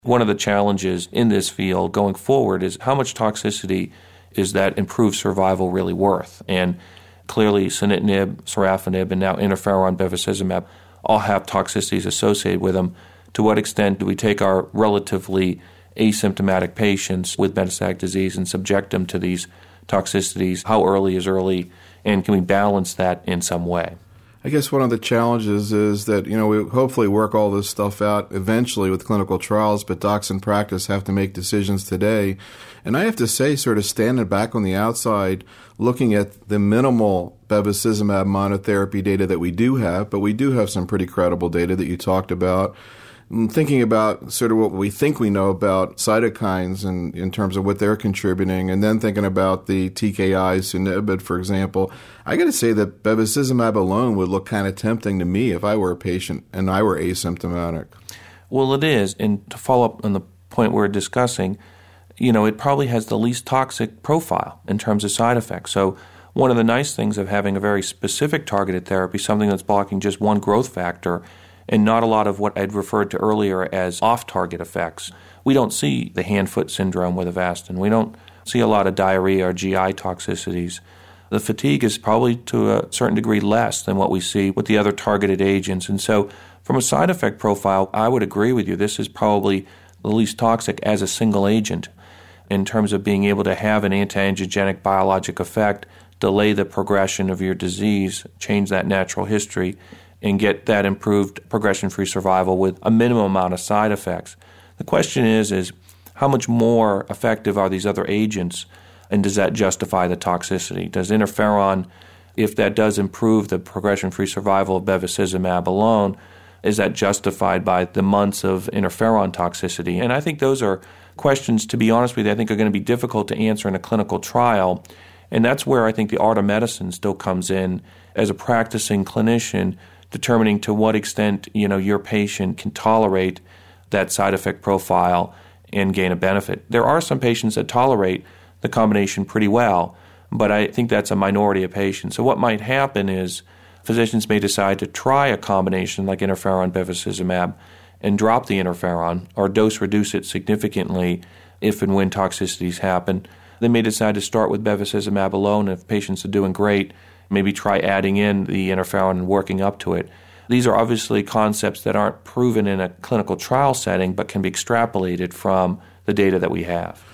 One of the challenges in this field going forward is how much toxicity is that improved survival really worth? And clearly sunitinib, sorafenib, and now interferon bevacizumab all have toxicities associated with them. To what extent do we take our relatively asymptomatic patients with metastatic disease and subject them to these toxicities? How early is early? And can we balance that in some way? I guess one of the challenges is that, we hopefully work all this stuff out eventually with clinical trials, but docs in practice have to make decisions today. And I have to say, sort of standing back on the outside, looking at the minimal bevacizumab monotherapy data that we do have, but we do have some pretty credible data that you talked about. Thinking about sort of what we think we know about cytokines and in terms of what they're contributing, and then thinking about the TKIs, sunitinib, for example, I got to say that bevacizumab alone would look kind of tempting to me if I were a patient and I were asymptomatic. Well, it is. And to follow up on the point we're discussing, it probably has the least toxic profile in terms of side effects. So one of the nice things of having a very specific targeted therapy, something that's blocking just one growth factor, and not a lot of what I'd referred to earlier as off-target effects. We don't see the hand-foot syndrome with Avastin. We don't see a lot of diarrhea or GI toxicities. The fatigue is probably to a certain degree less than what we see with the other targeted agents. And so from a side effect profile, I would agree with you. This is probably the least toxic as a single agent in terms of being able to have an anti-angiogenic biologic effect, delay the progression of your disease, change that natural history, and get that improved progression-free survival with a minimum amount of side effects. The question is how much more effective are these other agents, and does that justify the toxicity? Does interferon, if that does improve the progression-free survival of bevacizumab alone, is that justified by the months of interferon toxicity? And I think those are questions, to be honest with you, I think are going to be difficult to answer in a clinical trial. And that's where I think the art of medicine still comes in as a practicing clinician, determining to what extent, your patient can tolerate that side effect profile and gain a benefit. There are some patients that tolerate the combination pretty well, but I think that's a minority of patients. So what might happen is physicians may decide to try a combination like interferon bevacizumab and drop the interferon or dose reduce it significantly if and when toxicities happen. They may decide to start with bevacizumab alone. If patients are doing great, maybe try adding in the interferon and working up to it. These are obviously concepts that aren't proven in a clinical trial setting but can be extrapolated from the data that we have.